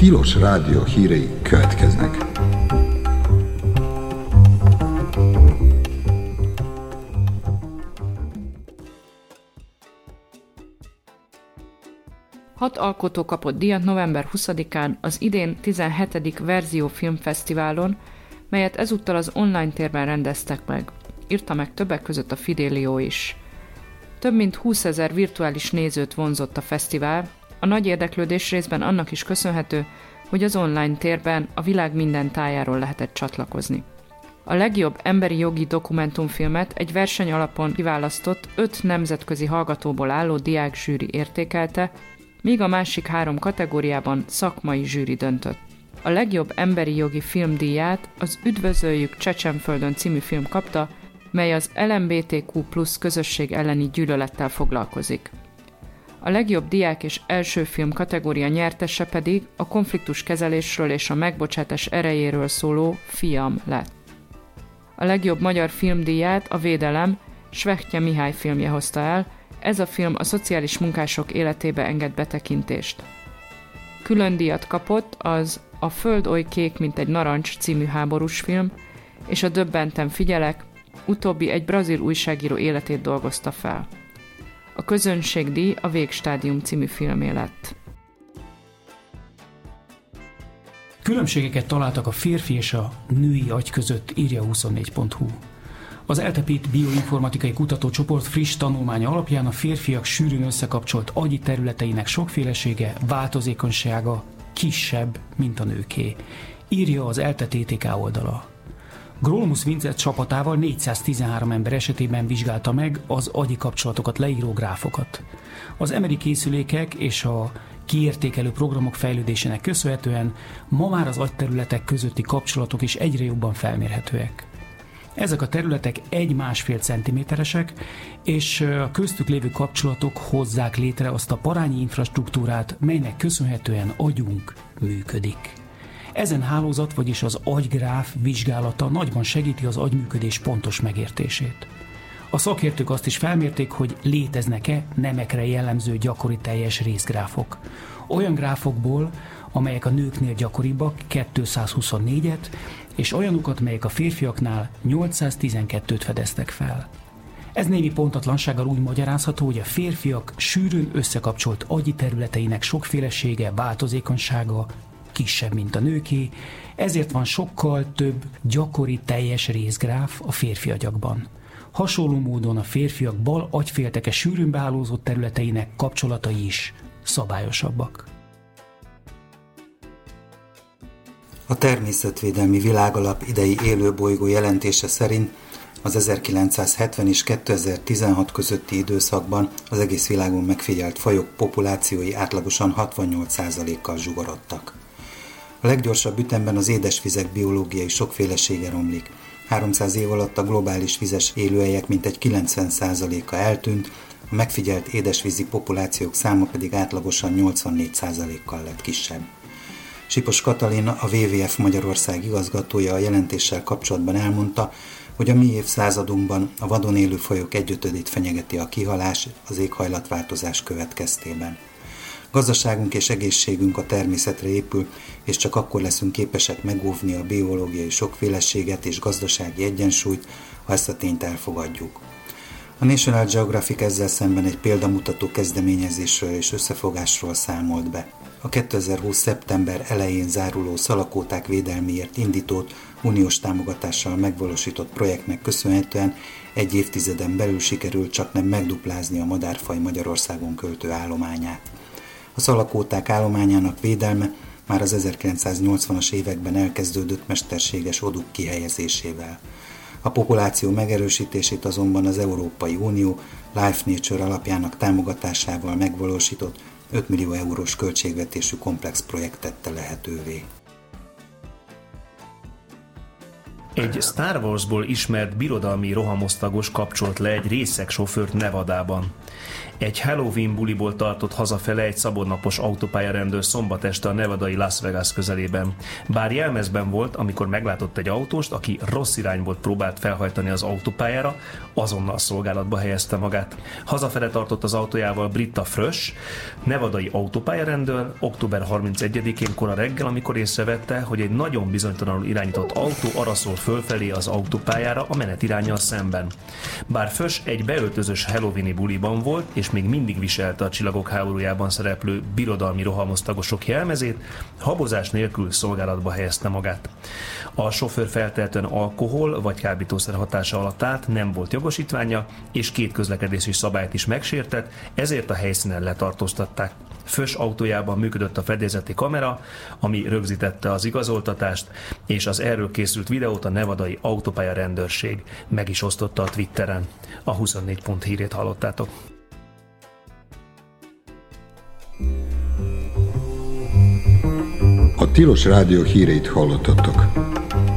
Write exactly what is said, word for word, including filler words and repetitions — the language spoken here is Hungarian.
Tilos Rádió hírei következnek. Hat alkotó kapott díjat november huszadikán az idén tizenhetedik Verzió Filmfesztiválon, melyet ezúttal az online térben rendeztek meg. Írta meg többek között a Fidelio is. Több mint húszezer virtuális nézőt vonzott a fesztivál, a nagy érdeklődés részben annak is köszönhető, hogy az online térben a világ minden tájáról lehetett csatlakozni. A legjobb emberi jogi dokumentumfilmet egy verseny alapon kiválasztott öt nemzetközi hallgatóból álló diákzsűri értékelte, míg a másik három kategóriában szakmai zsűri döntött. A legjobb emberi jogi filmdíját az Üdvözöljük Csecsenföldön című film kapta, mely az el em bé té kú plusz közösség elleni gyűlölettel foglalkozik. A legjobb diák és első film kategória nyertese pedig a konfliktus kezelésről és a megbocsátás erejéről szóló Fiam lett. A legjobb magyar filmdíját a Védelem Svehttye Mihály filmje hozta el, ez a film a szociális munkások életébe enged betekintést. Külön díjat kapott az A föld oly kék, mint egy narancs című háborús film, és a Döbbenten figyelek, utóbbi egy brazil újságíró életét dolgozta fel. A közönségdíj a Végstádium című filmé lett. Különbségeket találtak a férfi és a női agy között, írja huszonnégy pont hu. Az Eltepít bioinformatikai kutatócsoport friss tanulmánya alapján a férfiak sűrűn összekapcsolt agyi területeinek sokfélesége, változékonysága kisebb, mint a nőké, írja az ELTE té té ká oldala. Grolmus Vincent csapatával négyszáztizenhárom ember esetében vizsgálta meg az agyi kapcsolatokat leíró gráfokat. Az em er i készülékek és a kiértékelő programok fejlődésének köszönhetően ma már az agyterületek közötti kapcsolatok is egyre jobban felmérhetőek. Ezek a területek egy-másfél centiméteresek, és a köztük lévő kapcsolatok hozzák létre azt a parányi infrastruktúrát, melynek köszönhetően agyunk működik. Ezen hálózat, vagyis az agygráf vizsgálata nagyban segíti az agyműködés pontos megértését. A szakértők azt is felmérték, hogy léteznek-e nemekre jellemző gyakori teljes részgráfok. Olyan gráfokból, amelyek a nőknél gyakoribbak, kétszázhuszonnégyet, és olyanokat, melyek a férfiaknál nyolcszáztizenkettőt fedeztek fel. Ez némi pontatlansággal úgy magyarázható, hogy a férfiak sűrűn összekapcsolt agyi területeinek sokfélesége, változékonysága kisebb, mint a nőké, ezért van sokkal több gyakori teljes részgráf a férfi agyakban. Hasonló módon a férfiak bal agyfélteke sűrűn behálózott területeinek kapcsolatai is szabályosabbak. A Természetvédelmi Világalap idei élőbolygó jelentése szerint az ezerkilencszázhetven és kétezer-tizenhat közötti időszakban az egész világon megfigyelt fajok populációi átlagosan hatvannyolc százalékkal zsugorodtak. A leggyorsabb ütemben az édesvizek biológiai sokfélesége romlik. háromszáz év alatt a globális vizes élőhelyek mintegy kilencven százaléka eltűnt, a megfigyelt édesvízi populációk száma pedig átlagosan nyolcvannégy százalékkal lett kisebb. Sipos Katalin, a dupla vé vé ef Magyarország igazgatója a jelentéssel kapcsolatban elmondta, hogy a mi évszázadunkban a vadon élő fajok egyötödét fenyegeti a kihalás az éghajlatváltozás következtében. Gazdaságunk és egészségünk a természetre épül, és csak akkor leszünk képesek megóvni a biológiai sokféleséget és gazdasági egyensúlyt, ha ezt a tényt elfogadjuk. A National Geographic ezzel szemben egy példamutató kezdeményezésről és összefogásról számolt be. A kétezer-húsz. szeptember elején záruló szalakóták védelméért indított, uniós támogatással megvalósított projektnek köszönhetően egy évtizeden belül sikerült csaknem megduplázni a madárfaj Magyarországon költő állományát. A szalakóták állományának védelme már az ezerkilencszáznyolcvanas években elkezdődött mesterséges odúk kihelyezésével. A populáció megerősítését azonban az Európai Unió Life Nature alapjának támogatásával megvalósított öt millió eurós költségvetésű komplex projekt tette lehetővé. Egy Star Warsból ismert birodalmi rohamosztagos kapcsolt le egy részegsofőrt Nevadában. Egy Halloween buliból tartott hazafele egy szabadnapos autópályarendőr szombat este a nevadai Las Vegas közelében. Bár jelmezben volt, amikor meglátott egy autóst, aki rossz irányból próbált felhajtani az autópályára, azonnal szolgálatba helyezte magát. Hazafele tartott az autójával Britta Frösch, nevadai autópályarendőr, október harmincegyedikén kora reggel, amikor észrevette, hogy egy nagyon bizonytalanul irányított autó araszol fölfelé az autópályára a menetiránnyal szemben. Bár Frösch egy beöltözős halloweeni buliban volt, és még mindig viselte a Csillagok háborújában szereplő birodalmi rohamosztagosok jelmezét, habozás nélkül szolgálatba helyezte magát. A sofőr feltehetően alkohol vagy kábítószer hatása alatt állt, nem volt jogosítványa, és két közlekedési szabályt is megsértett, ezért a helyszínen letartóztatták. Frösch autójában működött a fedélzeti kamera, ami rögzítette az igazoltatást, és az erről készült videót a nevadai autópálya rendőrség meg is osztotta a Twitteren. A huszonnégy pont hírét hallottátok. A Tilos Rádió híreit hallottatok.